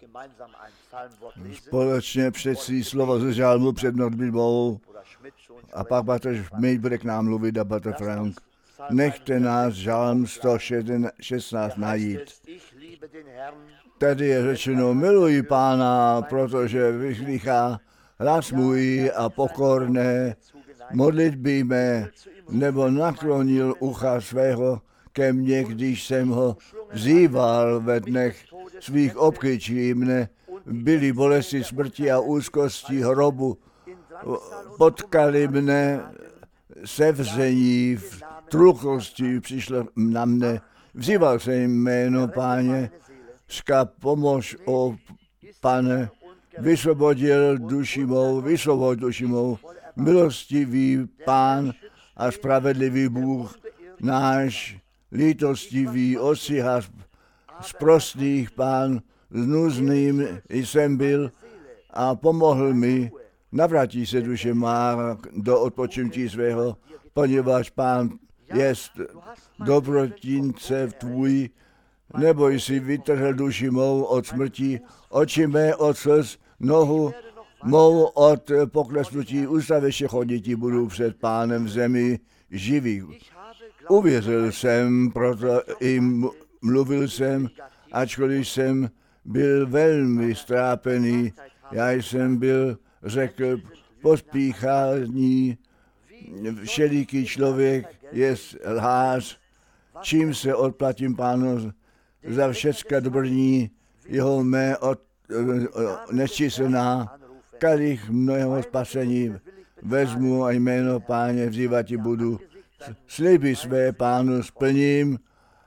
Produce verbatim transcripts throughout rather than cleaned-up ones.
společně přečí slovo ze žálmu před modlitbou a pak Bater Schmidt bude k nám mluvit a Bater Frank. Nechte nás žálm sto šestnáct najít. Tady je řečeno, miluji Pána, protože vyslýchá hlas můj a pokorné modlitby mé, nebo naklonil ucha svého ke mně, když jsem ho vzýval ve dnech svých obkyčí. Mne byly bolesti smrti a úzkosti hrobu. Potkali mne sevření, v truchlosti přišlo na mne. Vzýval jsem jméno Páně, říká, pomož, o Pane, vysvobodil duši mou, vysvobod duši mou, milostivý Pán a spravedlivý Bůh, náš lítostivý osíha z prostých Pán, s nuzným jsem byl a pomohl mi, navrátí se duše má do odpočinutí svého, poněvadž Pán jest dobrotince tvůj, neboj si vytrhl duši mou od smrti, oči mé od slz, nohu mou od poklesnutí, ustaviště chodití budu před Pánem v zemi živých. Uvěřil jsem, proto i mluvil jsem, ačkoliv jsem byl velmi strápený, já jsem byl, řekl, pospíchání, všeliký člověk je lhář, čím se odplatím Pánu za všecka dobrní, jeho mé od, nečíslná, kalich mnohého spasení vezmu a jméno Páně vzývat ti budu. Sliby své Pánu splním,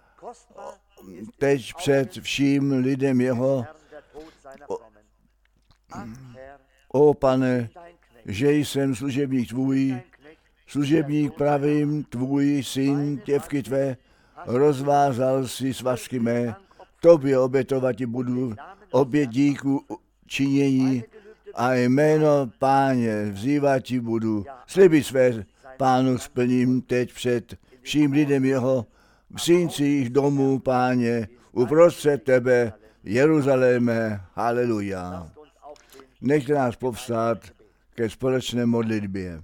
teď před vším lidem jeho. O, o Pane, že jsem služebník tvůj, služebník pravým tvůj, syn, děvky tvé, rozvázal si svazky mé, tobě obětovat ti budu, oběť díku činění a jméno Páně vzývat ti budu. Sliby své Pánu splním teď před vším lidem jeho, v síncích domů, Páně, uprostřed tebe, Jeruzaléme, haleluja. Nechte nás povstat ke společné modlitbě.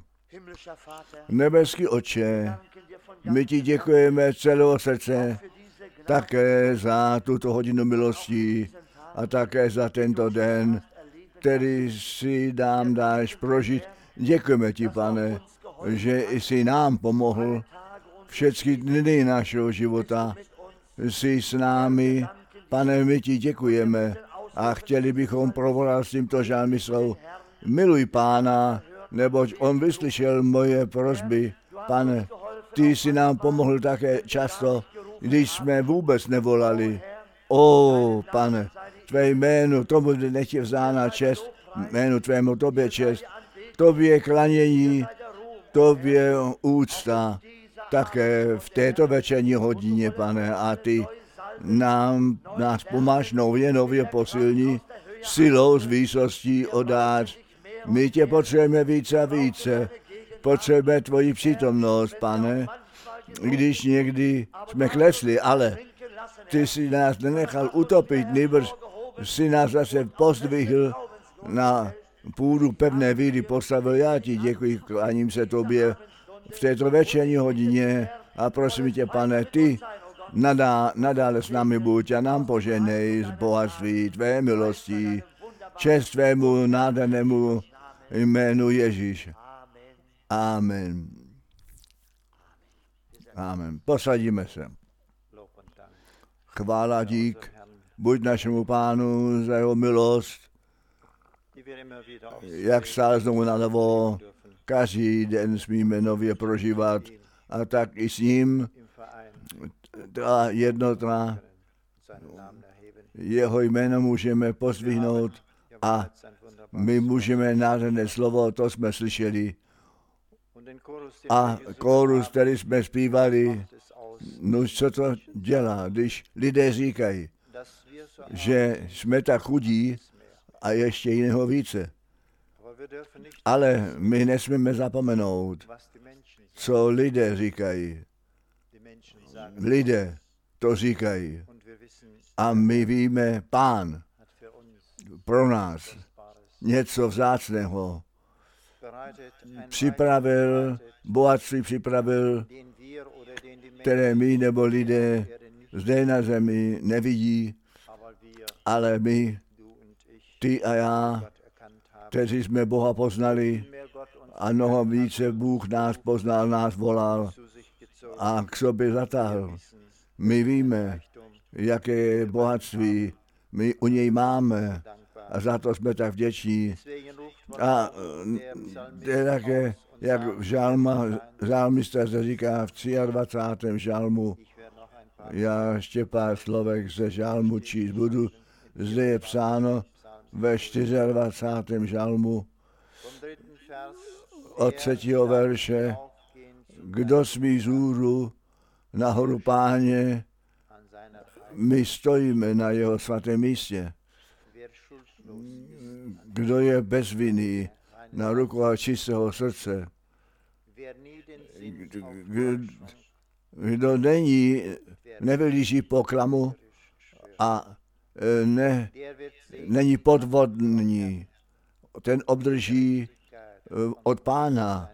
Nebeský Otče, my ti děkujeme celého srdce také za tuto hodinu milostí a také za tento den, který si nám dáš prožít. Děkujeme ti, Pane, že jsi nám pomohl všechny dny našeho života. Jsi s námi, Pane, my ti děkujeme a chtěli bychom provolat s tímto žálmyslou. Miluj Pána, neboť on vyslyšel moje prosby. Pane, ty jsi nám pomohl také často, když jsme vůbec nevolali. O, Pane, tvé jméno, tomu nech je vzána čest, jménu tvému tobě čest, tobě klanění, tobě úcta, také v této večerní hodině, Pane, a ty nám, nás pomáš nově, nově posilní, silou z výsostí odář. My tě potřebujeme více a více, potřebujeme tvoji přítomnost, Pane, když někdy jsme klesli, ale ty jsi nás nenechal utopit, nýbrž jsi nás zase pozdvihl na půdu pevné víry, postavil. Já ti děkuji, kláním se tobě v této večerní hodině a prosím tě, Pane, ty nadá, nadále s námi buď a nám poženej z bohatství tvé milosti, čest tvému nádhernému jménu Ježíš. Amen. Amen. Posadíme se. Chvála dík, buď našemu Pánu za jeho milost, jak stále znovu na novo, každý den smíme nově prožívat a tak i s ním ta jednota, jeho jméno můžeme pozdvihnout a my můžeme nádherné slovo, to jsme slyšeli. A kórus, který jsme zpívali, no co to dělá, když lidé říkají, že jsme tak chudí a ještě jiného více. Ale my nesmíme zapomenout, co lidé říkají. Lidé to říkají. A my víme, Pán pro nás něco vzácného. Připravil, bohatství připravil, které my nebo lidé zde na zemi nevidí, ale my, ty a já, kteří jsme Boha poznali a mnoho více Bůh nás poznal, nás volal a k sobě zatáhl. My víme, jaké bohatství my u něj máme a za to jsme tak vděční. A to je také, jak v žalma, žalmista se říká v dvacátém třetím žalmu, já ještě pár slovek ze žalmu číst budu, zde je psáno ve dvacátém čtvrtém žalmu od třetího verše, kdo smí zůru nahoru Páně, my stojíme na jeho svatém místě. Kdo je bez viny na ruku a čistého srdce, kdo není, nevylíží poklamu a ne, není podvodný, ten obdrží od Pána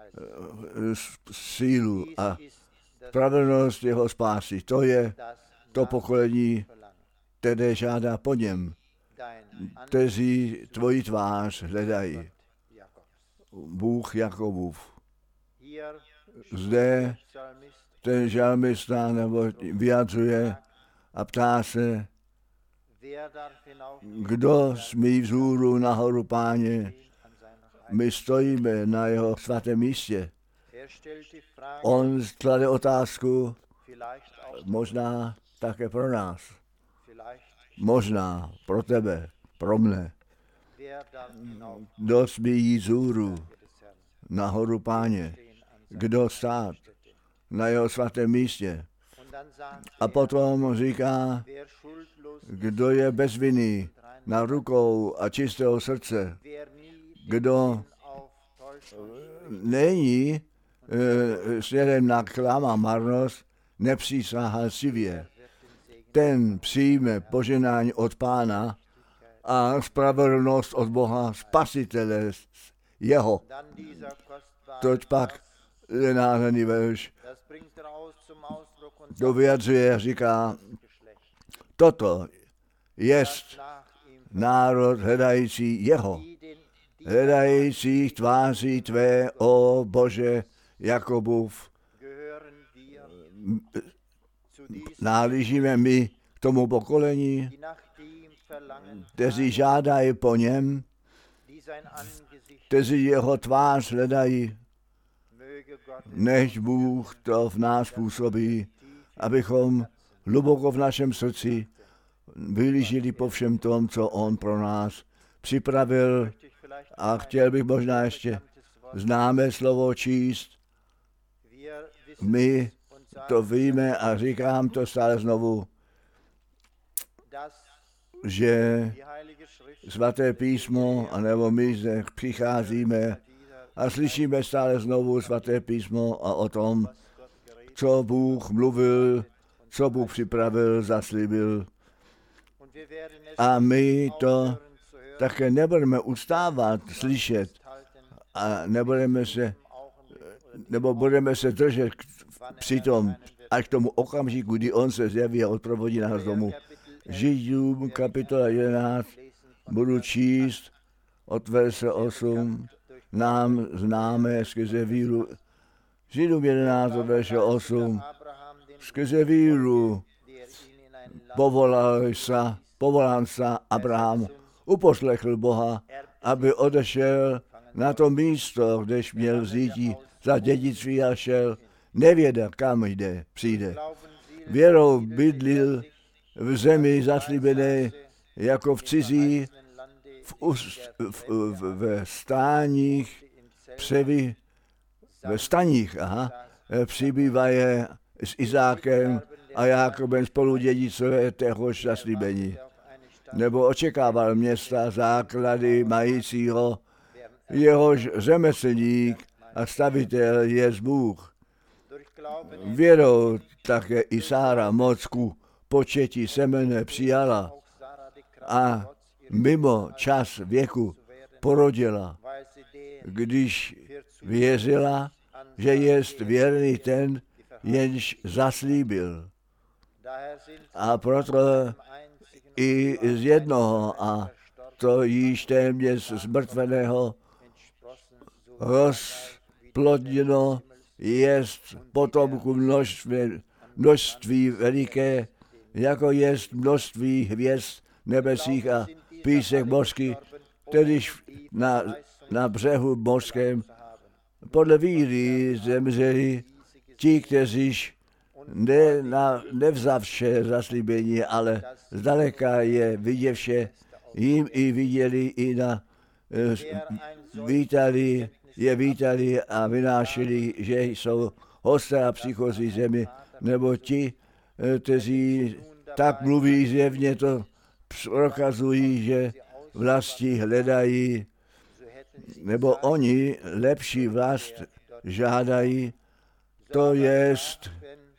sílu a spravedlnost jeho spásy. To je to pokolení, které žádá po něm, kteří tvoji tvář hledají. Bůh Jakobův. Zde ten žalmista nebo vyjadřuje a ptá se, kdo smí vzhůru nahoru Páně, my stojíme na jeho svatém místě. On klade otázku, možná také pro nás, možná pro tebe, pro mne. Kdo smí jít vzhůru nahoru Páně, kdo stát na jeho svatém místě. A potom říká, kdo je bez viny na rukou a čistého srdce, kdo není e, směrem na klam a marnost, nepřísáhal sivě. Ten přijme poženání od Pána a spravedlnost od Boha, spasitele jeho. Toť pak je nádherný verš. To vyjadřuje, říká, toto jest národ hledající jeho, hledající tváří tvé, o Bože, Jakobův. Náležíme my k tomu pokolení, kteří žádají po něm, kteří jeho tvář hledají. Než Bůh to v nás působí, abychom hluboko v našem srdci vylížili po všem tom, co on pro nás připravil. A chtěl bych možná ještě známé slovo číst. My to víme a říkám to stále znovu, že svaté písmo, anebo my zde přicházíme a slyšíme stále znovu svaté písmo a o tom, co Bůh mluvil, co Bůh připravil, zaslíbil. A my to také nebudeme ustávat, slyšet a nebudeme se, nebo budeme se držet při tom, až k tomu okamžiku, kdy on se zjeví a odprovodí nás domů. Židům kapitola jedenáct budu číst od verše osm, nám známé skrze víru. Židům jedenáct od verše osm, skrze víru povolal sa, povolán sa Abraham, uposlechl Boha, aby odešel na to místo, kdež měl vzít za dědictví a šel, nevěděl, kam jde, přijde. Věrou bydlil v zemi zaslíbené jako v cizí, v, ust, v, v, ve stáních, převy, ve staních, aha, přibývaje s Izákem a Jákobem spolu dědicové téhož zaslíbení. Nebo očekával města základy majícího, jehož řemeslník a stavitel je Bůh. Věrou také i Sára moc ku početí semene přijala a mimo čas věku porodila, když věřila, že jest věrný ten, jenž zaslíbil. A proto i z jednoho, a to již téměř zmrtveného, rozplodněno jest potomku množství, množství veliké, jako jest množství hvězd nebesích a písek mořských, tedyž na, na břehu mořském. Podle víry zemřeli ti, kteříž ne, na, nevzavše zaslíbení, ale zdaleka je viděvše, jim i viděli, i na vítali, je vítali a vynášeli, že jsou hosté a příchozí zemi, nebo ti, kteří tak mluví zjevně, to prokazují, že vlasti hledají, nebo oni lepší vlast žádají, to jest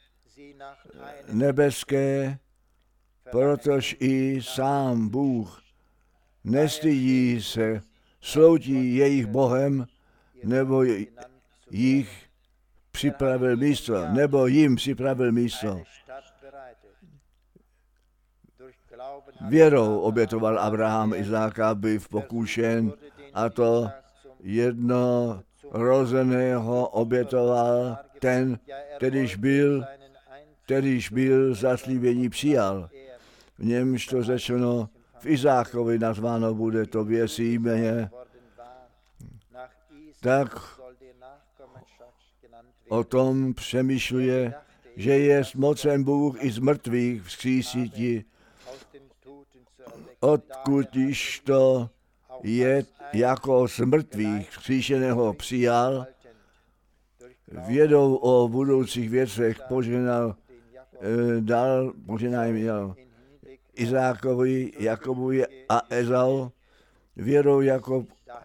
nebeské, protože i sám Bůh nestydí se, slouží jejich Bohem, nebo jich připravil místo, nebo jim připravil místo. Věrou obětoval Abraham Izáka, byl pokušen, a to jednorozeného obětoval ten, kterýž byl, kterýž byl zaslíbení přijal. V němž to řečeno, v Izákovi nazváno bude to věsíme, tak o tom přemýšluje, že je mocen Bůh i z mrtvých vzkřísiti, odkud již to je jako z mrtvých vzkříšeného přijal, vědou o budoucích věcech poženal, e, dal, poženal měl Izákovi, Jakobovi a Ezau, vědou jako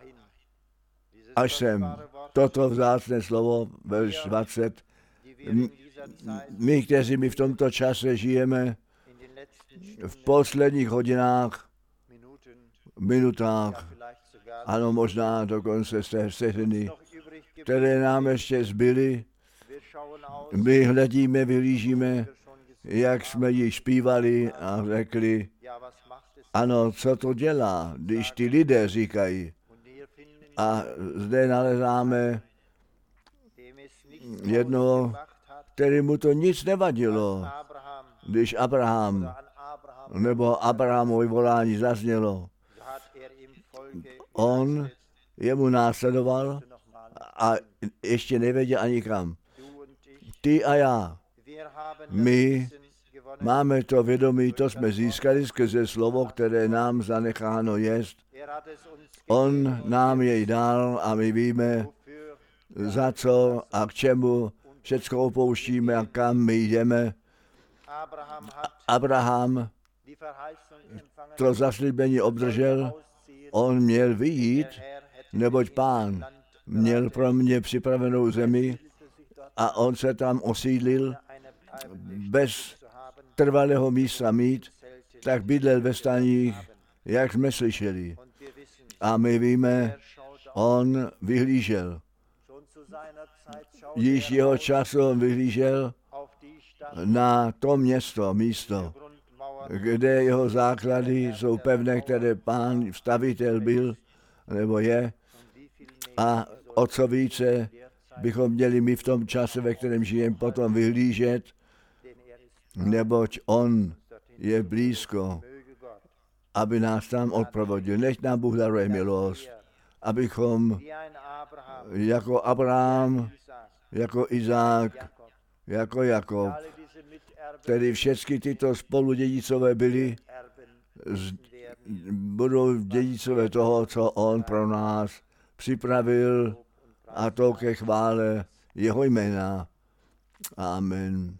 až sem. Toto vzácné slovo, verš dvacet. My, kteří my v tomto čase žijeme, v posledních hodinách, minutách, ano, možná dokonce z té vteřiny, které nám ještě zbyly, my hledíme, vyhlížíme, jak jsme již zpívali a řekli, ano, co to dělá, když ty lidé říkají. A zde nalezáme jednoho, kterému to nic nevadilo, když Abraham nebo Abrahamovi volání zaznělo. On jemu následoval a ještě nevěděl ani kam. Ty a já, my máme to vědomí, to jsme získali skrze slovo, které nám zanecháno jest. On nám jej dal a my víme, za co a k čemu všecko opouštíme a kam my jdeme. Abraham to zaslíbení obdržel, on měl vyjít, neboť Pán měl pro mě připravenou zemi a on se tam osídlil bez trvalého místa mít, tak bydlel ve staních, jak jsme slyšeli. A my víme, on vyhlížel. Již jeho času on vyhlížel na to město, místo, kde jeho základy jsou pevné, které Pán stavitel byl, nebo je. A o co více bychom měli my v tom čase, ve kterém žijeme, potom vyhlížet, neboť on je blízko, aby nás tam odprovodil. Nech nám Bůh daruje milost, abychom jako Abraham, jako Izák, jako Jakob, tedy všechny tyto spoludědicové byli, budou dědicové toho, co on pro nás připravil, a to ke chvále jeho jména. Amen.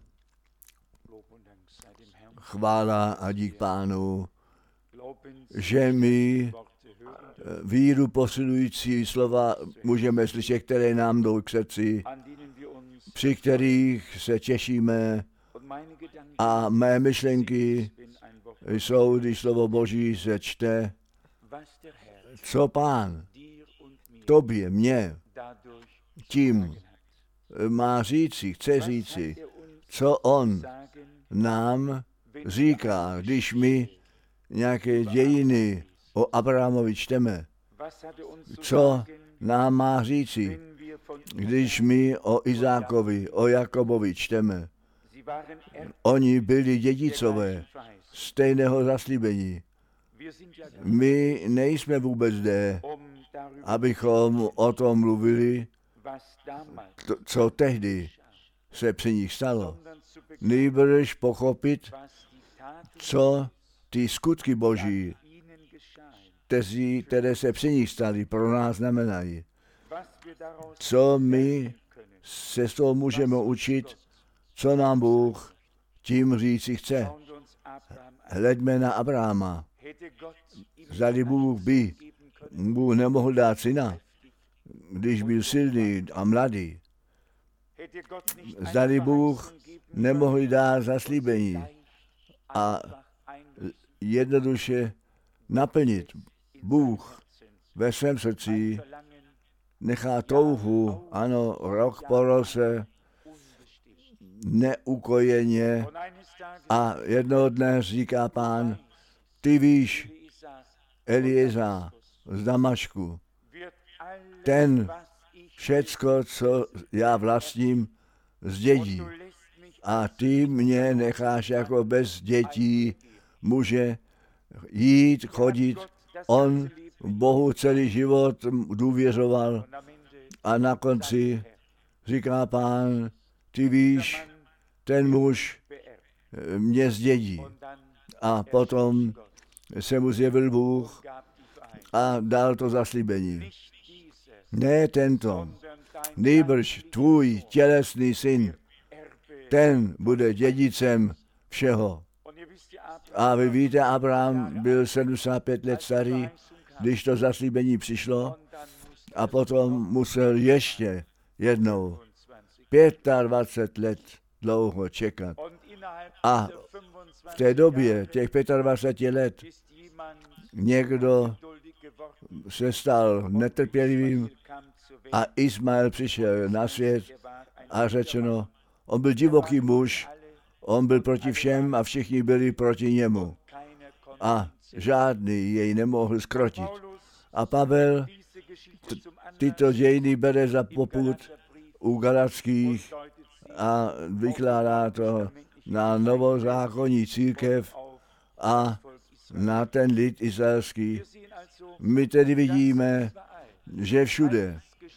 Chvála a dík Pánu, že my víru posilující slova můžeme slyšet, které nám jdou k srdci, při kterých se těšíme, a mé myšlenky jsou, když slovo Boží se čte, co Pán tobě, mně, tím má říci, chce říci, co on nám říká, když my nějaké dějiny o Abrahamovi čteme. Co nám má říci, když my o Izákovi, o Jakobovi čteme. Oni byli dědicové stejného zaslíbení. My nejsme vůbec zde, abychom o tom mluvili, to, co tehdy se při nich stalo. Nejbrž pochopit, co ty skutky Boží, kteří, které se při nich staly, pro nás znamenají. Co my se z toho můžeme učit, co nám Bůh tím říci chce. Hleďme na Abrahama. Zdali Bůh by Bůh nemohl dát syna, když byl silný a mladý. Zdali Bůh nemohl dát zaslíbení a jednoduše naplnit. Bůh ve svém srdci nechá touhu, ano, rok po roce, neukojeně a jednoho dne říká Pán, ty víš, Elieza z Damašku, ten všecko, co já vlastním, zdědí. A ty mě necháš jako bez dětí muže jít, chodit. On Bohu celý život důvěřoval a na konci říká Pán, ty víš, ten muž mě zdědí. A potom se mu zjevil Bůh a dal to zaslíbení. Ne tento, nejbrž tvůj tělesný syn, ten bude dědicem všeho. A vy víte, Abraham byl sedmdesát pět let starý, když to zaslíbení přišlo, a potom musel ještě jednou dvacet pět let dlouho čekat. A v té době, těch dvacet pět let, někdo se stal netrpělivým a Ismael přišel na svět a řečeno, on byl divoký muž, on byl proti všem a všichni byli proti němu. A žádný jej nemohl zkrotit. A Pavel t- tyto dějiny bere za popud u Galatských a vykládá to na novozákonní církev a na ten lid izraelský. My tedy vidíme, že všude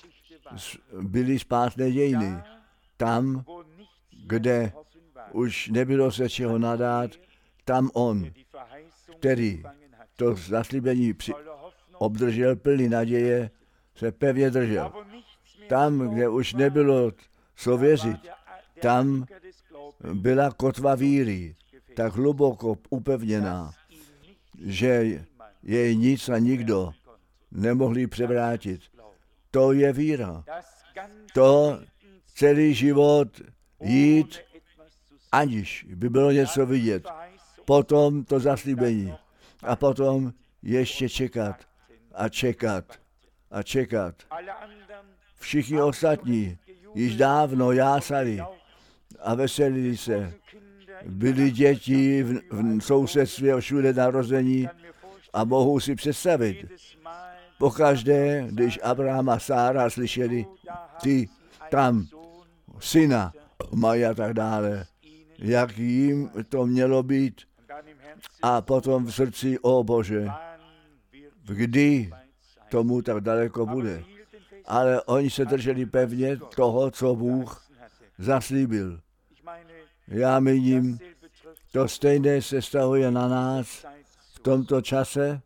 byly spásné dějiny. Tam, kde už nebylo se čeho nadát, tam on, který to zaslíbení při- obdržel plný naděje, se pevně držel. Tam, kde už nebylo co věřit, tam byla kotva víry tak hluboko upevněná, že jej nic a nikdo nemohli převrátit. To je víra. To celý život jít, aniž by bylo něco vidět. Potom to zaslíbení. A potom ještě čekat a čekat a čekat. Všichni ostatní již dávno jásali a veselili se. Byli děti v, v sousedství všude narození a mohou si představit. Pokaždé, když Abraham a Sára slyšeli, ty tam syna mají a tak dále, jak jim to mělo být. A potom v srdci, o Bože, kdy tomu tak daleko bude. Ale oni se drželi pevně toho, co Bůh zaslíbil. Já míním, to stejné se stahuje na nás v tomto čase.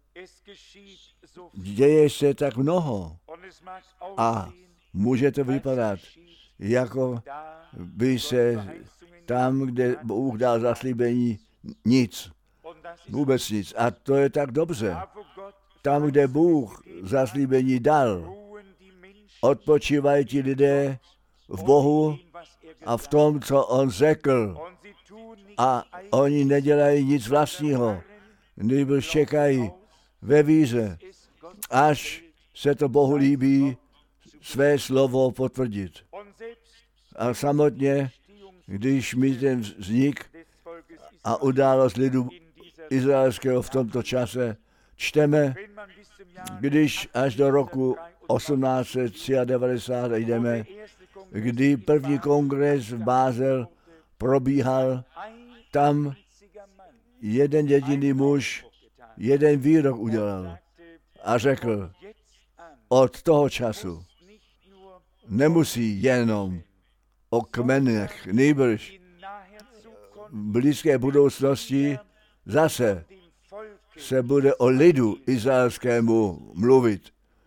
Děje se tak mnoho a může to vypadat, jako by se tam, kde Bůh dal zaslíbení, nic. Vůbec nic. A to je tak dobře. Tam, kde Bůh zaslíbení dal, odpočívají ti lidé v Bohu a v tom, co on řekl. A oni nedělají nic vlastního. Nýbrž čekají ve víře, až se to Bohu líbí své slovo potvrdit. A samotně, když mi ten vznik a událost lidu izraelského v tomto čase čteme, když až do roku osmnáct set devadesát tři jdeme, kdy první kongres v Bázel probíhal, tam jeden jediný muž jeden výrok udělal a řekl, od toho času nemusí jenom o kmenech, nýbrž v blízké budoucnosti zase se bude o lidu izraelskému mluvit.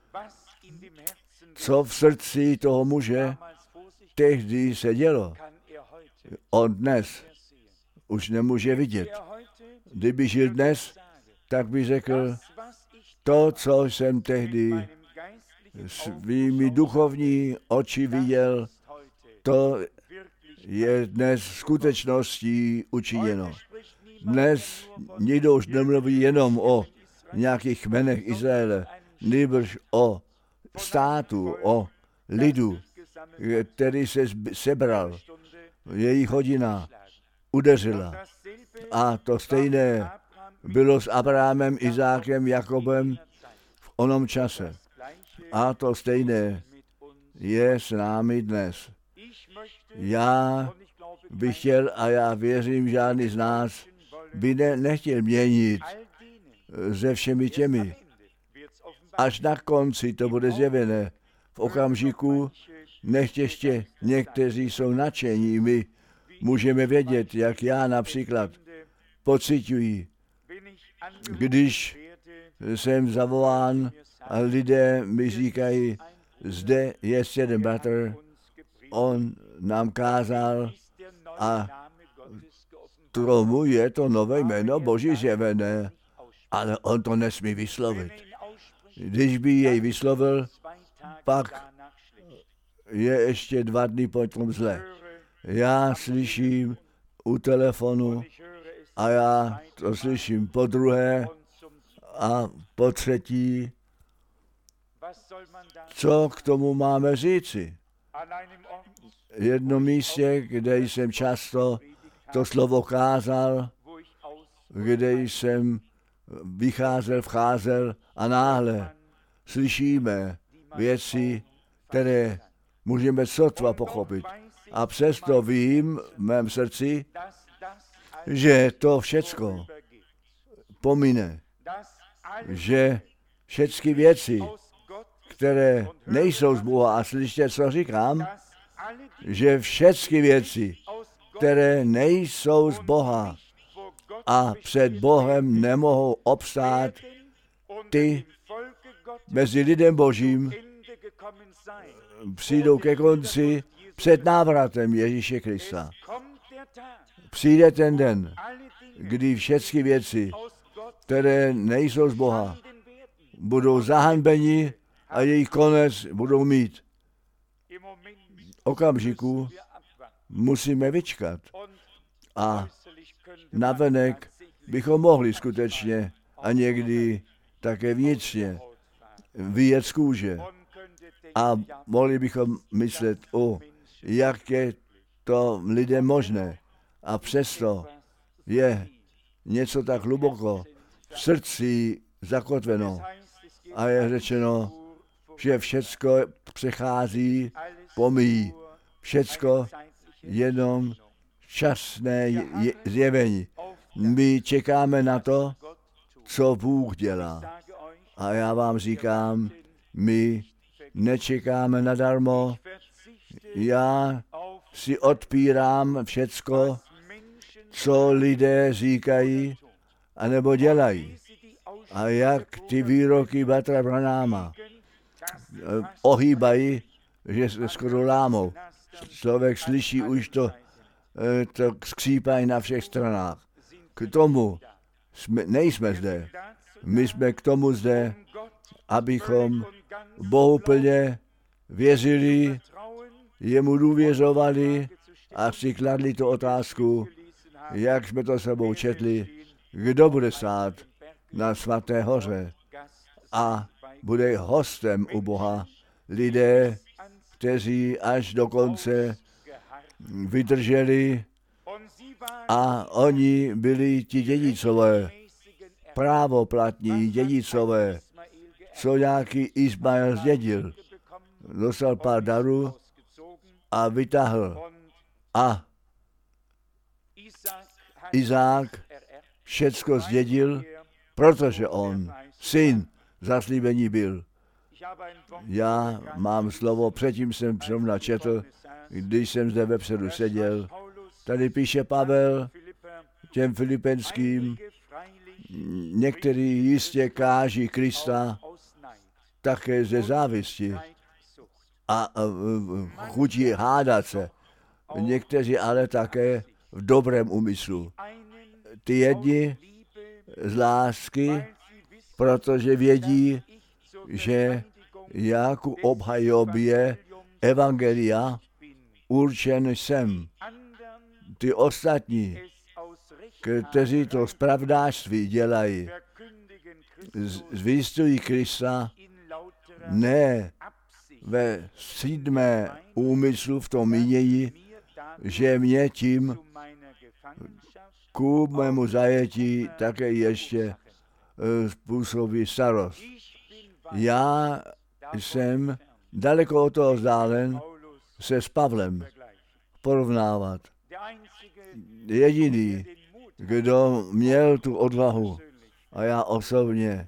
Co v srdci toho muže tehdy se dělo, on dnes už nemůže vidět. Kdyby žil dnes, tak by řekl, to, co jsem tehdy svými duchovní oči viděl, to je dnes skutečností učiněno. Dnes nikdo už nemluví jenom o nějakých kmenech Izraele, nýbrž o státu, o lidu, který se sebral. Jejich hodina udeřila. A to stejné bylo s Abrahamem, Izákem, Jakobem v onom čase. A to stejné je s námi dnes. Já bych chtěl, a já věřím, žádný z nás by ne, nechtěl měnit se všemi těmi. Až na konci to bude zjevené. V okamžiku, nechť ještě někteří jsou nadšení, my můžeme vědět, jak já například pociťuji, když jsem zavolán a lidé mi říkají, zde je jeden bratr, on nám kázal a tomu je to nové jméno Boží zjevené, ale on to nesmí vyslovit. Když by jej vyslovil, pak je ještě dva dny potom zle. Já slyším u telefonu a já to slyším po druhé a po třetí. Co k tomu máme říci? V jednom místě, kde jsem často to slovo kázal, kde jsem vycházel, vcházel a náhle slyšíme věci, které můžeme sotva pochopit. A přesto vím v mém srdci, že to všecko pomine, že všechny věci, které nejsou z Boha, a slyšte, co říkám, že všechny věci, které nejsou z Boha a před Bohem nemohou obstát, ty mezi lidem Božím přijdou ke konci před návratem Ježíše Krista. Přijde ten den, kdy všechny věci, které nejsou z Boha, budou zahanbeni a jejich konec budou mít. Okamžiku musíme vyčkat. A navenek bychom mohli skutečně a někdy také vnitřně vyjet z kůže. A mohli bychom myslet, o, jak je to lidem možné. A přesto je něco tak hluboko v srdci zakotveno. A je řečeno, že všecko přechází, pomíjí. Všecko jenom časné je, zjevení. My čekáme na to, co Bůh dělá. A já vám říkám, my nečekáme nadarmo. Já si odpírám všecko, co lidé říkají, anebo dělají. A jak ty výroky bratra Branáma ohýbají, že se skoro lámou. Člověk slyší už to, to skřípají na všech stranách. K tomu jsme, nejsme zde. My jsme k tomu zde, abychom Bohu plně věřili, jemu důvěřovali a si kladli tu otázku, jak jsme to sebou četli, kdo bude stát na svaté hoře. a bude hostem u Boha. Lidé, kteří až do konce vydrželi a oni byli ti dědicové, právoplatní dědicové, co nějaký Ismael zdědil. Dostal pár darů a vytáhl. A Izák všecko zdědil, protože on, syn, zaslíbení byl. Já mám slovo, předtím jsem zrovna četl, když jsem zde vepředu seděl. Tady píše Pavel těm filipenským, někteří jistě káží Krista také ze závisti a chutí hádat se. Někteří ale také v dobrém úmyslu. Ty jedni z lásky, protože vědí, že já ku obhajobě evangelia určen jsem. Ty ostatní, kteří to zpravdářství dělají, zvěstují Krista ne ve sídmé úmyslu v tom mínění, že mě tím ku mému zajetí také ještě způsobí starost. Já jsem daleko od toho vzdálen se s Pavlem porovnávat. Jediný, kdo měl tu odvahu, a já osobně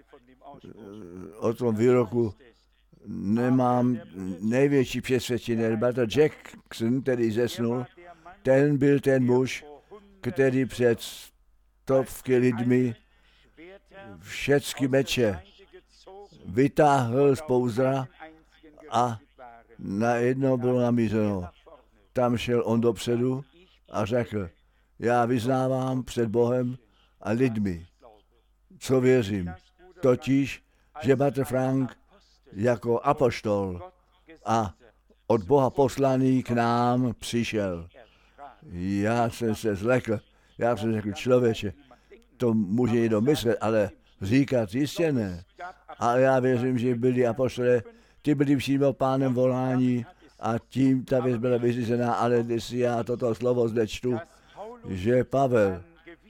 o tom výroku nemám největší přesvědčení, byl Jackson, který zesnul, ten byl ten muž, který před stovky lidmi všechny meče vytáhl z pouzdra a najednou bylo namířeno. Tam šel on dopředu a řekl, já vyznávám před Bohem a lidmi, co věřím, totiž, že bratr Frank jako apoštol a od Boha poslaný k nám přišel. Já jsem se zlekl, já jsem řekl, člověče, to může někdo myslet, ale říkat jistě ne. A já věřím, že byli apoštole, ty byli přímo pánem volání a tím ta věc byla vyřízená, ale když já toto slovo zde čtu, že Pavel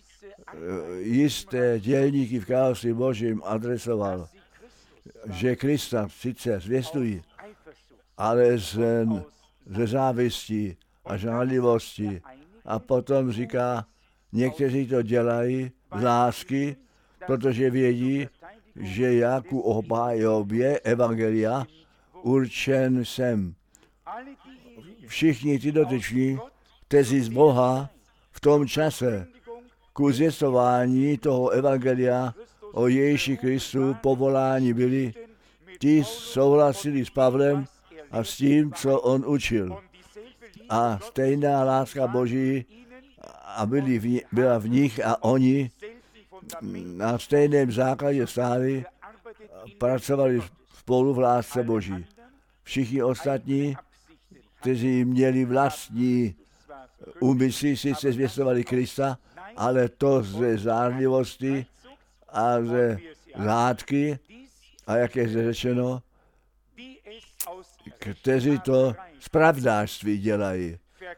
jisté dělníky v království Božím adresoval, že Krista sice zvěstují, ale ze, ze závistí a žádlivosti. A potom říká, někteří to dělají z lásky, protože vědí, že já ku obhajobě evangelia určen jsem. Všichni ty dotyční, kteří z Boha v tom čase ku zvěstování toho evangelia o Ježíši Kristu povolání byli, ti souhlasili s Pavlem a s tím, co on učil. A stejná láska Boží a byli v, byla v nich a oni na stejném základě stáli, pracovali spolu v lásce Boží. Všichni ostatní, kteří měli vlastní úmysly, sice zvěstovali Krista, ale to ze zářlivosti a ze zhádky, a jak je zde řečeno, kteří to z pravdářství dělají.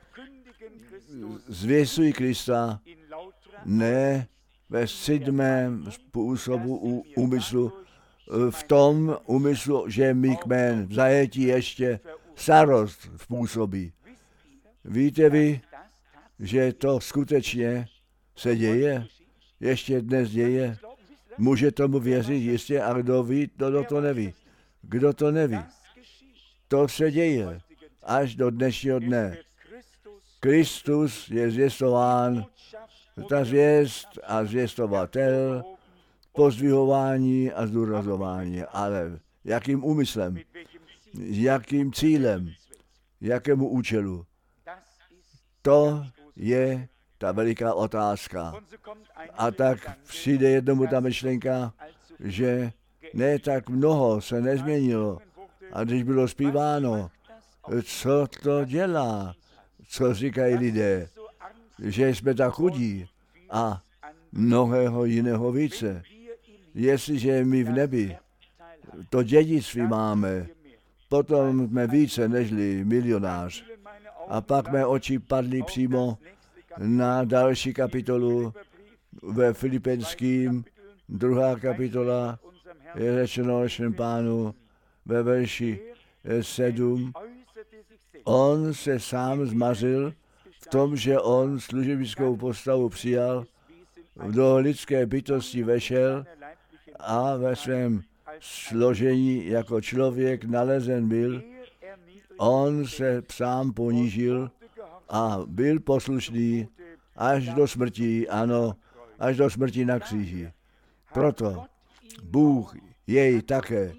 Zvěstují Krista ne ve sedmém způsobu úmyslu, v tom úmyslu, že mi kmen v zajetí ještě starost způsobí. Víte vy, že to skutečně se děje? Ještě dnes děje? Může tomu věřit jistě, a kdo ví, kdo to neví. Kdo to neví? To se děje až do dnešního dne. Kristus je zvěstován, ta zvěst a zvěstovatel, pozdvihování a zdůrazování. Ale jakým úmyslem? Jakým cílem? Jakému účelu? To je ta veliká otázka. A tak přijde jednomu ta myšlenka, že ne tak mnoho se nezměnilo. A když bylo zpíváno, co to dělá, co říkají lidé, že jsme tak chudí a mnohého jiného více. Jestliže my v nebi to dědictví máme, potom jsme více nežli milionář. A pak mé oči padly přímo na další kapitolu ve Filipenským, druhá kapitola, je řečeno našem Pánu ve verši sedm. On se sám zmařil v tom, že on služebnickou postavu přijal, do lidské bytosti vešel a ve svém složení jako člověk nalezen byl. On se sám ponížil a byl poslušný až do smrti, ano, až do smrti na kříži. Proto Bůh jej také,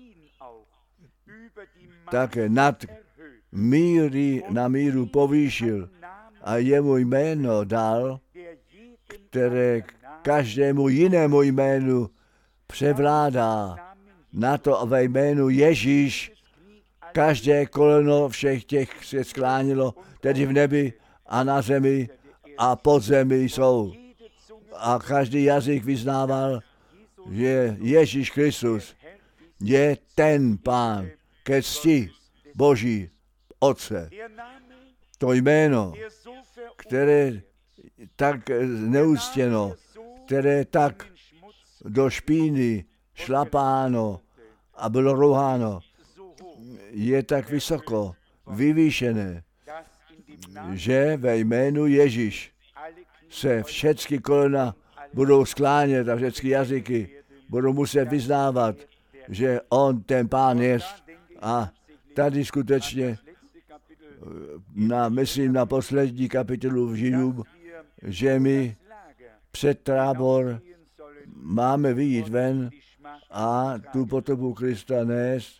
také nad míry na míru povýšil a jemu jméno dal, které každému jinému jménu převládá. Na to ve jménu Ježíš každé koleno všech těch se sklánilo, tedy v nebi a na zemi a pod zemi jsou. A každý jazyk vyznával, že Ježíš Kristus je ten Pán ke cti Boží Otce. To jméno, které tak neúctěno, které tak do špíny šlapáno a bylo rouháno, je tak vysoko vyvýšené, že ve jménu Ježíš se všechny kolena budou sklánět a všechny jazyky budou muset vyznávat, že on ten Pán je. A tady skutečně, na, myslím na poslední kapitolu v Židům, že my před tábor máme vyjít ven a tu podobu Krista nést.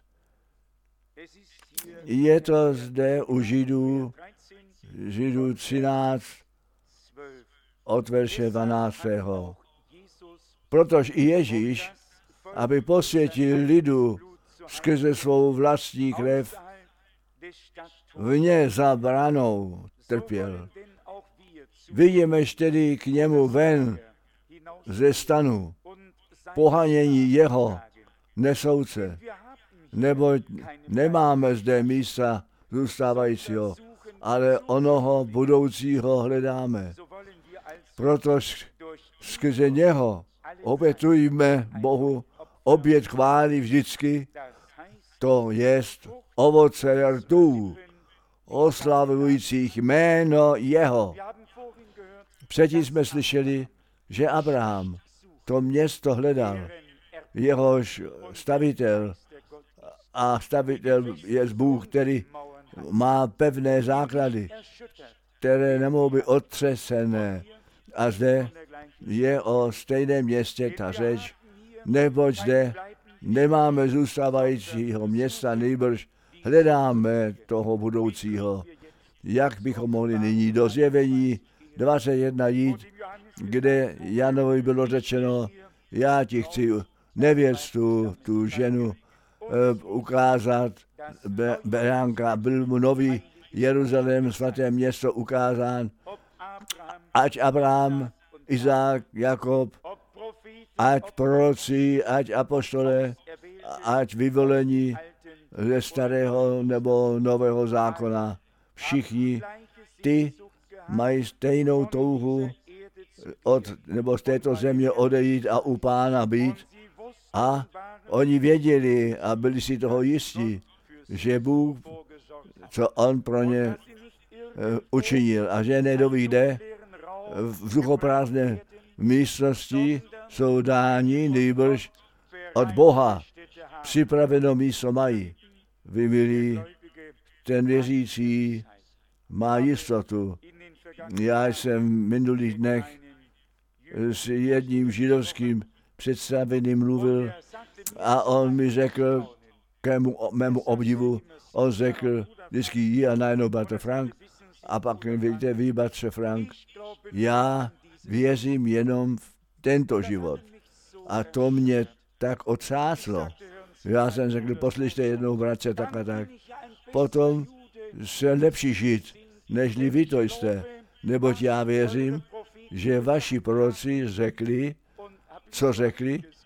Je to zde u Židů, Židů třináct, od verše dvanáctého. Protože i Ježíš, aby posvětil lidu skrze svou vlastní krev, vně za branou trpěl. Vyjdemeš tedy k němu ven ze stanu, pohanění jeho nesouce, neboť nemáme zde místa zůstávajícího, ale onoho budoucího hledáme. Protože skrze něho obětujme Bohu obět chvály vždycky, to jest ovoce rtů, oslavujících jméno jeho. Předtím jsme slyšeli, že Abraham to město hledal, jehož stavitel a stavitel je Bůh, který má pevné základy, které nemohou být otřesené. A zde je o stejném městě ta řeč, neboť zde nemáme zůstávajícího města, nejbrž hledáme toho budoucího. Jak bychom mohli nyní do Zjevení dvacet jedna jít, kde Janovi bylo řečeno, já ti chci nevěstu, tu ženu, e, ukázat, Be, beránka, byl mu nový Jeruzalém, svaté město ukázán, ať Abraham, Izák, Jakob, ať proroci, ať apoštole, ať vyvolení ze starého nebo nového zákona, všichni ty mají stejnou touhu od, nebo z této země odejít a u Pána být. A oni věděli a byli si toho jistí, že Bůh, co on pro ně uh, učinil a že nedovíde v vzduchoprázdné místnosti jsou dáni, nejbrž od Boha připraveno místo mají. Vy milí, ten věřící má jistotu. Já jsem v minulých dnech s jedním židovským představeným mluvil a on mi řekl, k mému obdivu, on řekl vždycky jí a najednou bratr Frank a pak víte, vy bratře Frank, já věřím jenom v tento život. A to mě tak otřáslo. Já jsem řekl, poslyšte jednou bratře tak a tak. Potom jsem lepší žít, nežli vy to jste, neboť já věřím, že vaši proroci řekli, co řekli,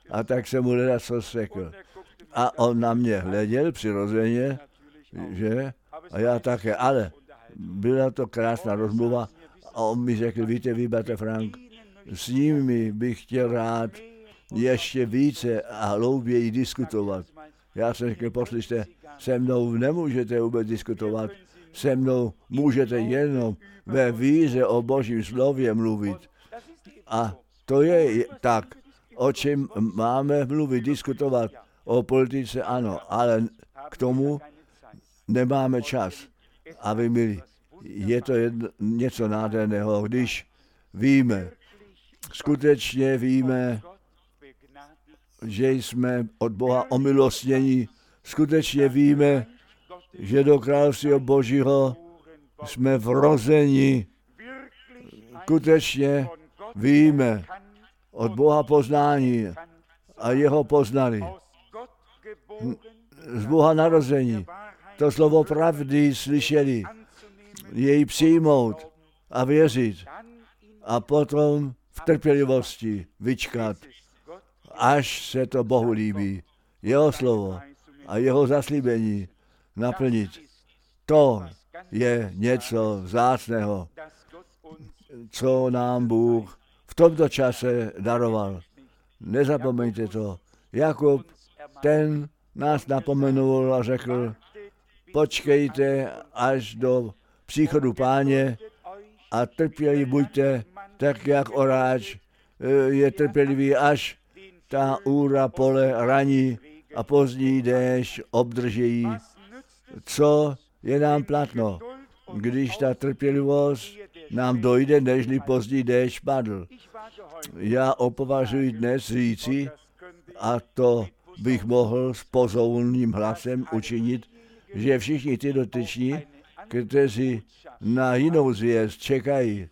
A tak jsem mu ledacos řekl. A on na mě hleděl přirozeně, že? A já také, ale byla to krásná rozmluva a on mi řekl, víte, vy, bratr Frank, s nimi bych chtěl rád ještě více a hlouběji diskutovat. Já jsem řekl, poslyšte, se mnou nemůžete vůbec diskutovat, se mnou můžete jenom ve víře o Božím slově mluvit. A to je tak, o čem máme mluvit, diskutovat. O politice ano, ale k tomu nemáme čas. A vy, milí, je to jedno, něco nádherného, když víme, skutečně víme, že jsme od Boha omilostnění, skutečně víme, že do království Božího jsme vrozeni, skutečně víme od Boha poznání a jeho poznali. Z Boha narození. To slovo pravdy slyšeli, jej přijmout a věřit a potom v trpělivosti vyčkat, až se to Bohu líbí. Jeho slovo a jeho zaslíbení naplnit. To je něco vzácného, co nám Bůh v tomto čase daroval. Nezapomeňte to. Jakub, ten nás napomenul a řekl, počkejte až do příchodu Páně a trpěliví buďte, tak jak oráč je trpělivý, až ta úra pole raní a pozdní déšť obdrží. Co je nám platno, když ta trpělivost nám dojde, nežli pozdní déšť padl. Já opovažuji dnes říci, a to bych mohl s pozorným hlasem učinit, že všichni ty dotyční, kteří na jinou zvěst čekají,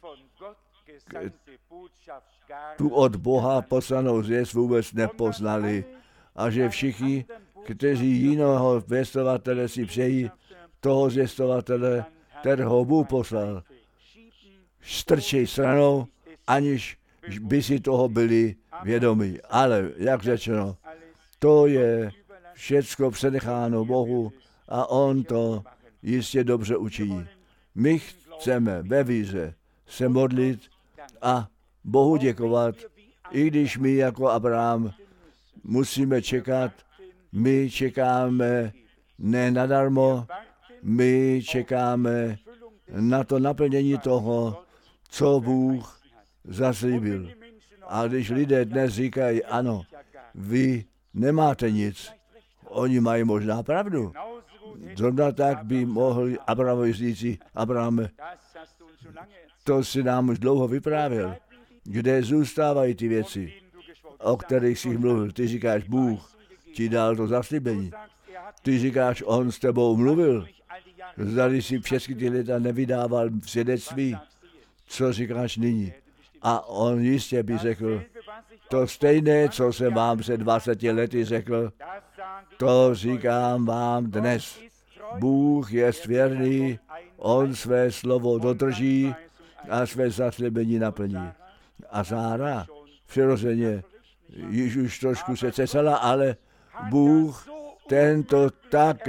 tu od Boha poslanou zvěst vůbec nepoznali a že všichni, kteří jiného zvěstovatele si přejí, toho zvěstovatele, kterého Bůh poslal, strčí stranou, aniž by si toho byli vědomi. Ale, jak řečeno, to je všecko přenecháno Bohu a on to jistě dobře učiní. My chceme ve víře se modlit a Bohu děkovat, i když my jako Abraham musíme čekat, my čekáme ne nadarmo, my čekáme na to naplnění toho, co Bůh zaslíbil. A když lidé dnes říkají, ano, vy nemáte nic, oni mají možná pravdu. Zrovna tak by mohli Abrahamovi říci, Abrahame, to si nám už dlouho vyprávěl, kde zůstávají ty věci, o kterých jsi mluvil. Ty říkáš, Bůh ti dal to zaslíbení. Ty říkáš, on s tebou mluvil. Zdali si všechny ty leta nevydával svědectví. Co říkáš nyní? A on jistě by řekl, to stejné, co jsem vám před dvaceti lety řekl, to říkám vám dnes. Bůh je věrný, on své slovo dodrží a své zaslíbení naplní. A Sára přirozeně již už trošku se cesala, ale Bůh tento tak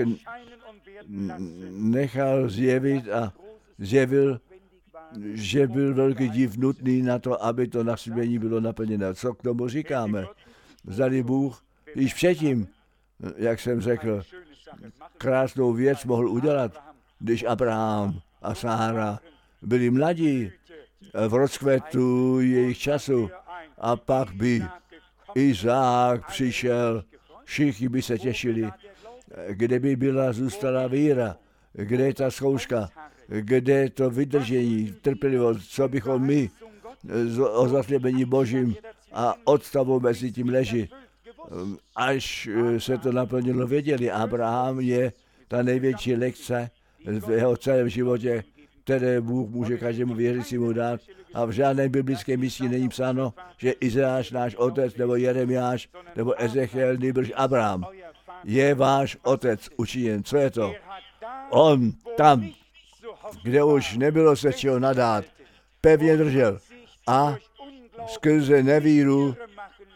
nechal zjevit a zjevil, že byl velký div nutný na to, aby to naslíbení bylo naplněno. Co k tomu říkáme? Zdali Bůh již předtím, jak jsem řekl, krásnou věc mohl udělat, když Abraham a Sára byli mladí v rozkvětu jejich času a pak by Izák přišel, všichni by se těšili, kde by byla zůstala víra, kde je ta zkouška, kde je to vydržení, trpělivost, co bychom my o zaslíbení Božím a odstavu mezi tím leží. Až se to naplnilo, věděli, Abraham je ta největší lekce v jeho celém životě, které Bůh může každému věřícímu dát. A v žádné biblické místě není psáno, že Izáš, náš otec, nebo Jeremiáš, nebo Ezechiel, nýbrž Abraham je váš otec učiněn. Co je to? On tam, kde už nebylo se čeho nadát, pevně držel a skrze nevíru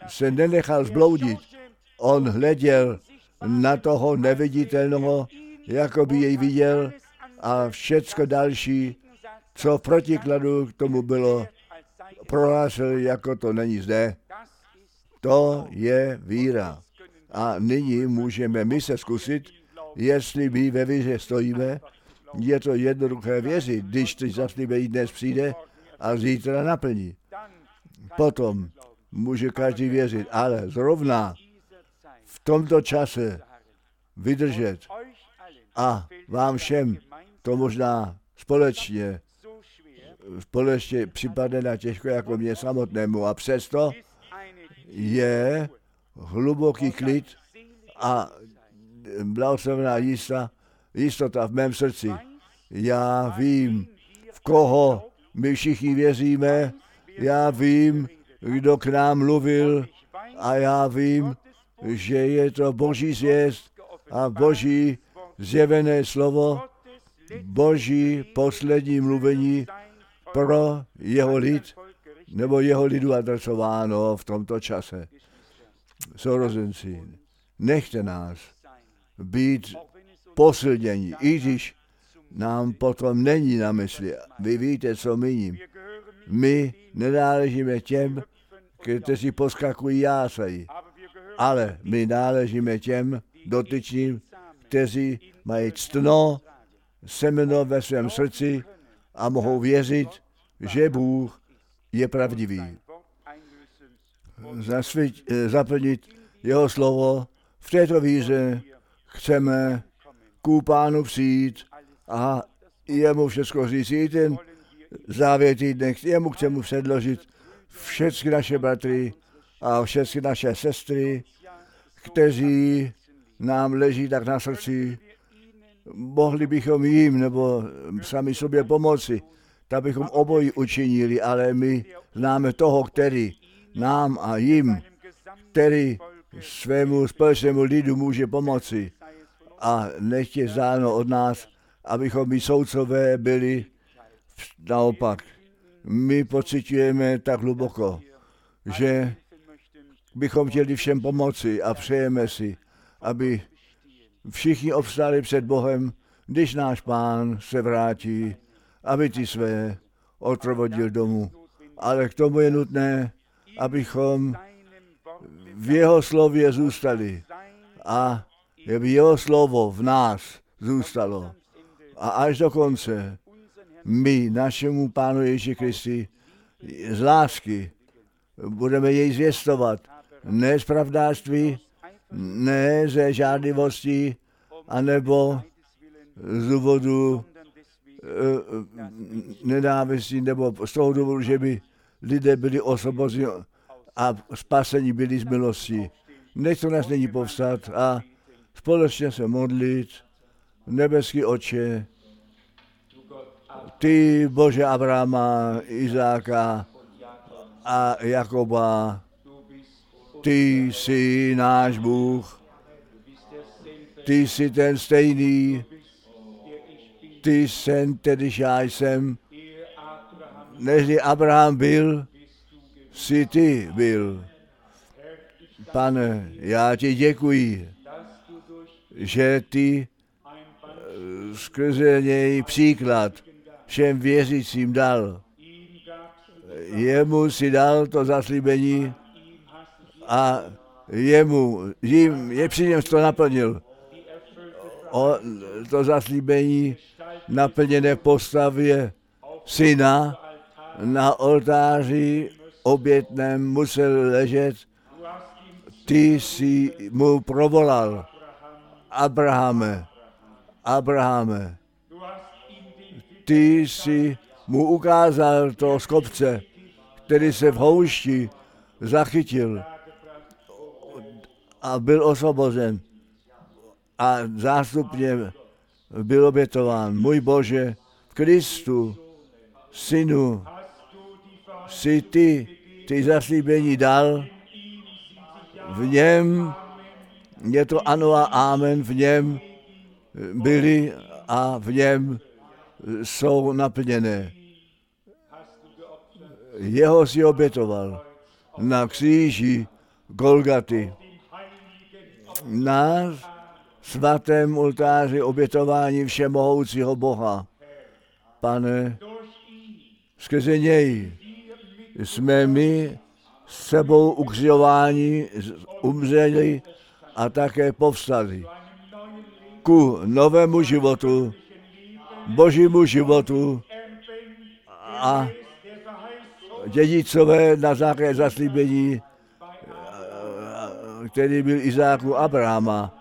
se nenechal zbloudit. On hleděl na toho neviditelného, jako by jej viděl, a všecko další, co v protikladu k tomu bylo, prohlásil, jako to není zde. To je víra. A nyní můžeme my se zkusit, jestli my ve víře stojíme. Je to jednoduché věřit, když ty zaslíbení dnes přijde a zítra naplní. Potom může každý věřit, ale zrovna v tomto čase vydržet a vám všem to možná společně společně připadne na těžko jako mě samotnému, a přesto je hluboký klid a blahoslavená jistá, jistota v mém srdci. Já vím, v koho my všichni věříme, já vím, kdo k nám mluvil, a já vím, že je to Boží zvěst a Boží zjevené slovo, Boží poslední mluvení pro jeho lid, nebo jeho lidu adresováno v tomto čase. Sourozenci, nechte nás být posilnění, i když nám potom není na mysli. Vy víte, co míním. My nenáležíme těm, kteří poskakují, jásají, ale my náležíme těm dotyčným, kteří mají ctno, semeno ve svém srdci a mohou věřit, že Bůh je pravdivý. Zasvěť, zaplnit jeho slovo v této víře chceme ku Pánu přijít a jemu všechno říct. I ten závěr týdne, jemu chceme předložit všechny naše bratry a všechny naše sestry, kteří nám leží tak na srdci. Mohli bychom jim nebo sami sobě pomoci, tak bychom obojí učinili, ale my známe toho, který nám a jim, který svému společnému lidu může pomoci. A nech je záno od nás, abychom my soudcové byli naopak. My pociťujeme tak hluboko, že bychom chtěli všem pomoci a přejeme si, aby všichni obstáli před Bohem, když náš Pán se vrátí, aby ty své odprovodil domů. Ale k tomu je nutné, abychom v jeho slově zůstali a v jeho slovo v nás zůstalo. A až do konce my našemu Pánu Ježíši Kristi z lásky budeme jej zvěstovat. Ne z pravdářství, ne ze žádlivosti, anebo z důvodu e, nenávistí, nebo z toho důvodu, že by lidé byli osvobozeni a spasení byli z milosti. Nech to nás není povstat a společně se modlit. Nebeský Otče, ty Bože Abrahama, Izáka a Jakoba, ty jsi náš Bůh, ty jsi ten stejný, ty jsem, tedyž já jsem, nežli Abraham byl, jsi ty byl. Pane, já ti děkuji, že ty skrze něj příklad všem věřícím dal. Jemu si dal to zaslíbení a jemu, jim, je při něm to naplnil. O, to zaslíbení naplněné v postavě syna na oltáři obětném musel ležet. Ty jsi mu provolal, Abrahame, Abrahame, ty jsi mu ukázal to z kopce, který se v houšti zachytil a byl osvobozen a zástupně byl obětován. Můj Bože, v Kristu, Synu, si ty, ty zaslíbení dal, v něm je to ano a amen, v něm byli a v něm jsou naplněné. Jeho si obětoval na kříži Golgaty. Na svatém oltáři obětování všemohoucího Boha. Pane, skrze něj jsme my s sebou ukřižováni, umřeli a také povstali ku novému životu, božímu životu a dědicové na základě zaslíbení, který byl Izáku Abrahama.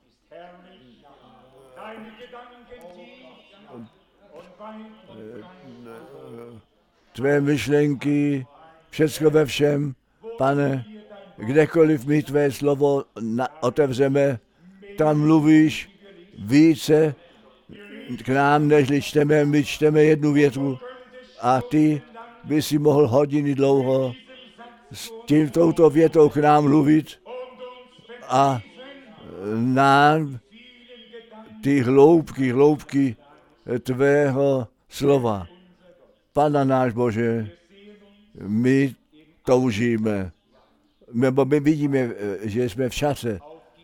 Tvé myšlenky, všecko ve všem, Pane, kdekoliv my tvé slovo na, otevřeme, tam mluvíš více k nám, než čteme, my čteme jednu větu a ty by si mohl hodiny dlouho s tím, touto větou k nám mluvit a nám ty hloubky, hloubky tvého slova. Pana náš Bože, my toužíme, nebo my vidíme, že jsme v čase.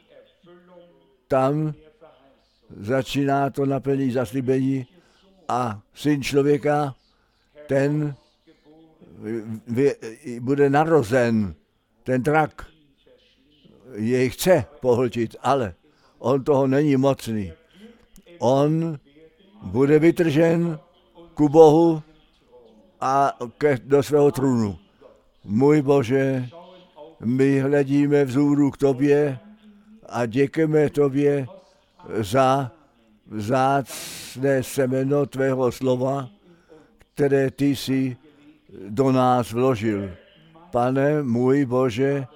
Tam začíná to naplnění zaslíbení a syn člověka, ten bude narozen, ten drak jej chce pohltit, ale on toho není mocný. On bude vytržen ku Bohu a ke, do svého trůnu. Můj Bože, my hledíme vzhůru k tobě a děkujeme tobě za vzácné semeno tvého slova, které ty jsi do nás vložil. Pane, můj Bože,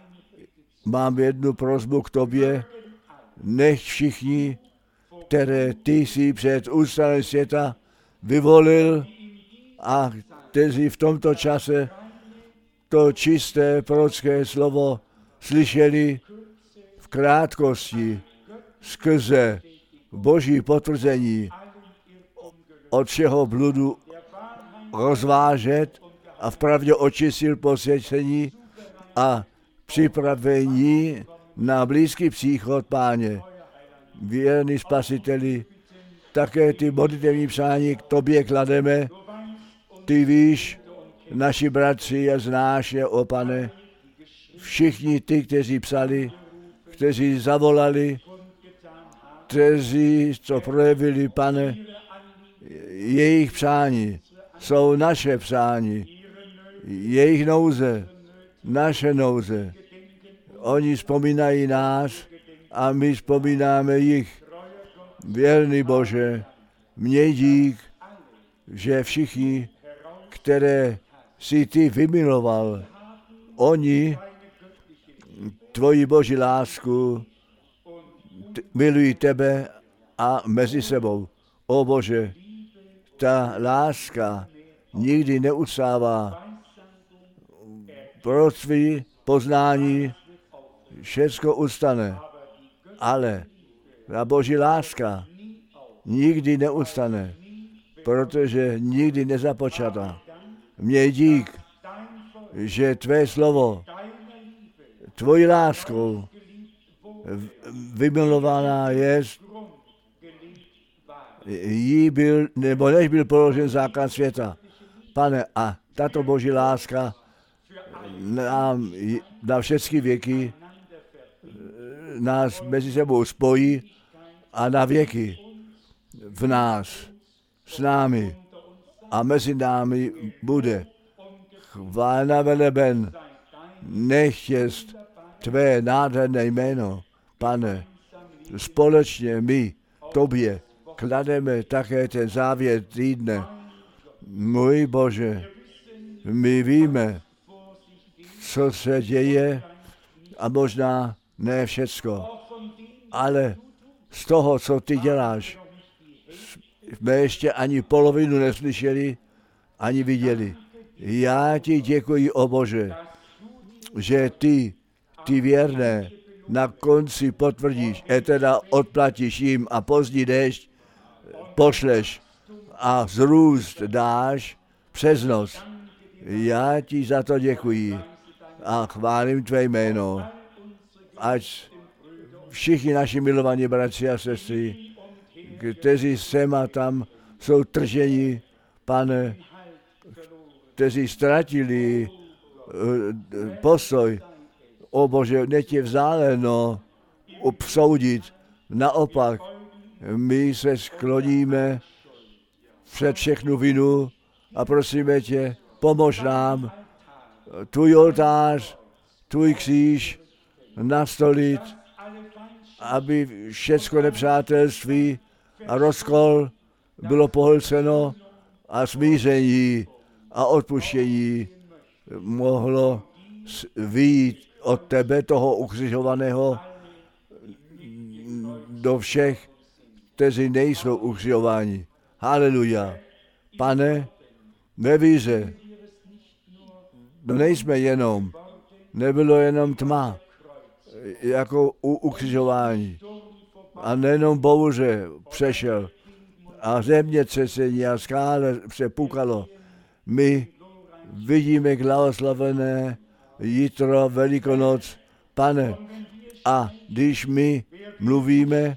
mám jednu prosbu k tobě, nech všichni, které ty jsi před ústavem světa vyvolil a kteří v tomto čase to čisté prorocké slovo slyšeli v krátkosti skrze boží potvrzení od všeho bludu rozvážet a v pravdě očistil posvěcení a připravení na blízký příchod Páně. Věrný Spasiteli, také ty modlitevní přání k tobě klademe. Ty víš, naši bratři a znáš je, o Pane, všichni ty, kteří psali, kteří zavolali, kteří to projevili, Pane, jejich přání jsou naše přání, jejich nouze, naše nouze. Oni vzpomínají nás a my vzpomínáme jich. Věrný Bože, měj dík, že všichni, které si ty vymiloval, oni tvoji boží lásku t- milují tebe a mezi sebou. O Bože, ta láska nikdy neustává. Proroctví, poznání, všecko ustane, ale ta boží láska nikdy neustane, protože nikdy nezapočatá. Měj dík, že tvé slovo, tvojí láskou vymilovaná je, jí byl, nebo než byl položen základ světa. Pane, a tato boží láska nám na všechny věky nás mezi sebou spojí a na věky v nás, s námi a mezi námi bude. Chválna veleben, nech jest tvé nádherné jméno, Pane. Společně my tobě klademe také ten závěr týdne. Můj Bože, my víme, co se děje a možná ne všecko, ale z toho, co ty děláš, jsme ještě ani polovinu neslyšeli, ani viděli. Já ti děkuji, o Bože, že ty, ty věrné, na konci potvrdíš, a teda odplatíš jim a pozdní déšť pošleš a vzrůst dáš přes noc. Já ti za to děkuji a chválím tvé jméno. Ať všichni naši milovaní bratři a sestry, kteří sem a tam jsou trženi, Pane, kteří ztratili postoj, o Bože, nech je vzdáleno obsoudit. Naopak, my se skloníme před všechnu vinu a prosíme tě, pomož nám tvůj oltář, tvůj kříž nastolit, aby všecko nepřátelství a rozkol bylo pohlceno a smíření a odpuštění mohlo vyjít od tebe, toho ukřižovaného, do všech, kteří nejsou ukřižováni. Haleluja. Pane, ve víře, no nejsme jenom, nebylo jenom tma, jako u ukřižování. A nejenom bouře přešel a zemětřesení a skále se pukalo. My vidíme blahoslavené jitro, Velikonoc, Pane. A když my mluvíme,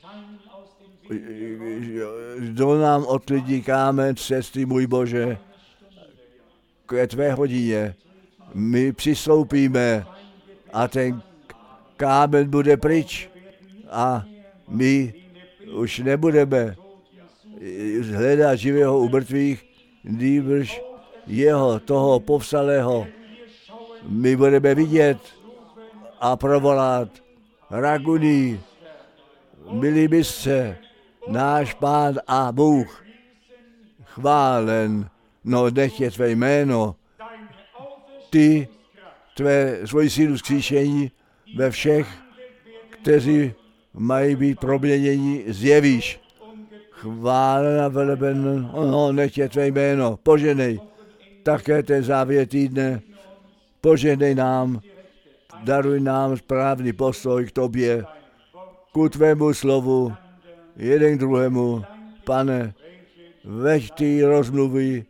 kdo nám odklidí kámen cesty, můj Bože, k tvé hodině, my přistoupíme a ten kámen bude pryč a my už nebudeme hledat živého u mrtvých, nýbrž jeho, toho povstalého, my budeme vidět a provolat: Raguní, milý mistře, náš Pán a Bůh, chválen, no nech je tvé jméno, ty tvé svoji sílu vzkříšení ve všech, kteří mají být proměněni, zjevíš. Chválen a veleben, no nech je tvé jméno, poženej také ten závěr týdne, poženej nám, daruj nám správný postoj k tobě, ku tvému slovu, jeden k druhému. Pane, veď ty rozmluvy,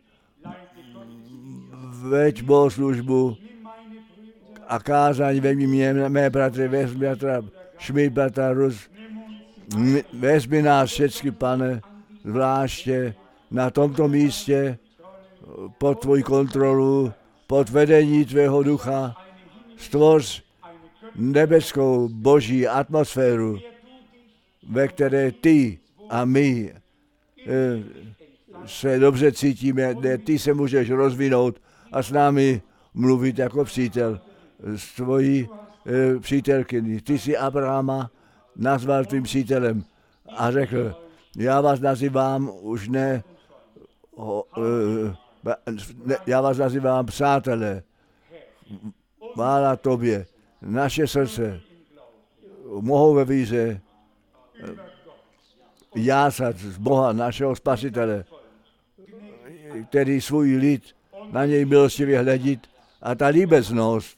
veď bohoslužbu a kázání vezmi mě, mé bratry, vezmi bratra Schmidt, bratra Rus, vezmi nás všechny, Pane, zvláště na tomto místě, pod tvou kontrolu, pod vedení tvého ducha, stvoř nebeskou boží atmosféru, ve které ty a my e, se dobře cítíme, kde ty se můžeš rozvinout a s námi mluvit jako přítel s tvojí e, přítelkyní. Ty jsi Abrahama nazval tvým přítelem a řekl: já vás nazývám už ne, o, e, ne já vás nazývám přátelé. Chvála tobě. Naše srdce mohou ve víře jásat z Boha, našeho Spasitele, který svůj lid na něj milostivě hledit, a ta líbeznost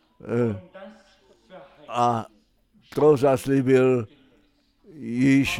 a to zaslíbil již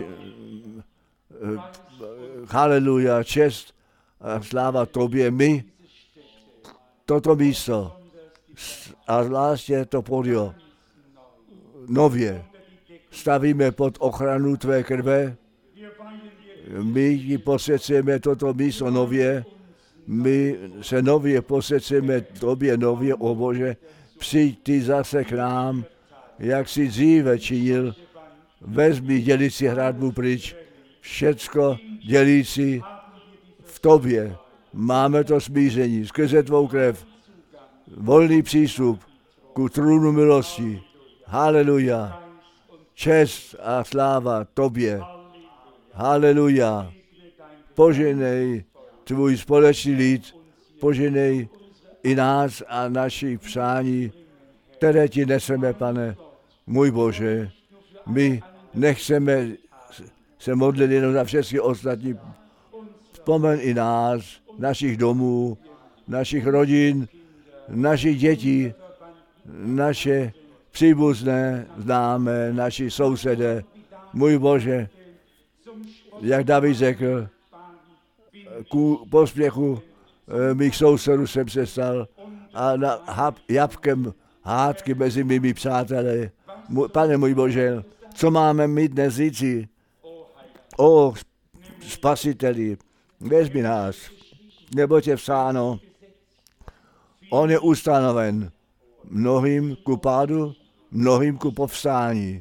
haleluja, čest a sláva tobě. My toto místo a zvláště to pódio nově stavíme pod ochranu tvé krve. My ji posvěcujeme toto místo nově. My se nově posvěcujeme tobě nově, o Bože. Přijď ty zase k nám, jak jsi dříve činil. Vezmi dělící hradbu pryč. Všecko dělící v tobě. Máme to smíření skrze tvou krev. Volný přístup ku trůnu milosti. Haleluja. Čest a sláva tobě. Haleluja. Poženej tvůj společný lid, poženej i nás a našich přání, které ti neseme, Pane, můj Bože. My nechceme se modlit jenom za všechny ostatní. Vzpomeň i nás, našich domů, našich rodin, našich dětí, naše příbuzné, známé, naši sousedé. Můj Bože, jak David řekl, ku pospěchu mých sousedů jsem se stal a na hab, jabkem hádky mezi mými přáteli. Pane můj Bože, co máme my dnes říci? O Spasiteli, vezmi nás, neboť je vsáno, on je ustanoven mnohým ku pádu, mnohým ku povstání.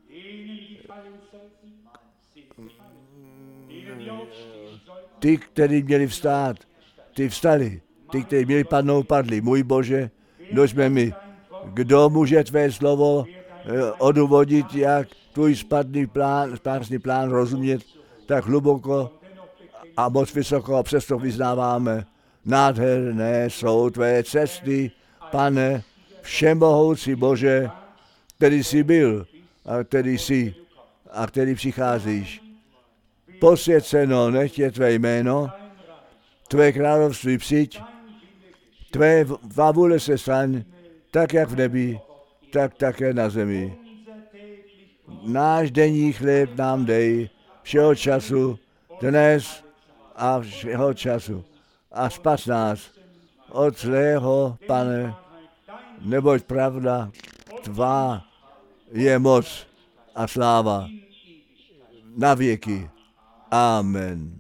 Ty, kteří měli vstát, ty vstali. Ty, kteří měli padnout, padli. Můj Bože, kdo jsme my? Kdo může tvé slovo eh, odůvodnit, jak tvůj spadný plán, spásný plán rozumět tak hluboko a moc vysoko, a přesto vyznáváme. Nádherné jsou tvé cesty, Pane, všemohoucí Bože, který jsi byl a který jsi a který přicházíš. Posvěceno nech je tvé jméno, tvé království přijď, tvé vůle se staň, tak jak v nebi, tak také na zemi. Náš denní chléb nám dej, všeho času, dnes a všeho času. A spas nás od zlého, Pane, neboť pravda tvá je moc a sláva na věky. Amen.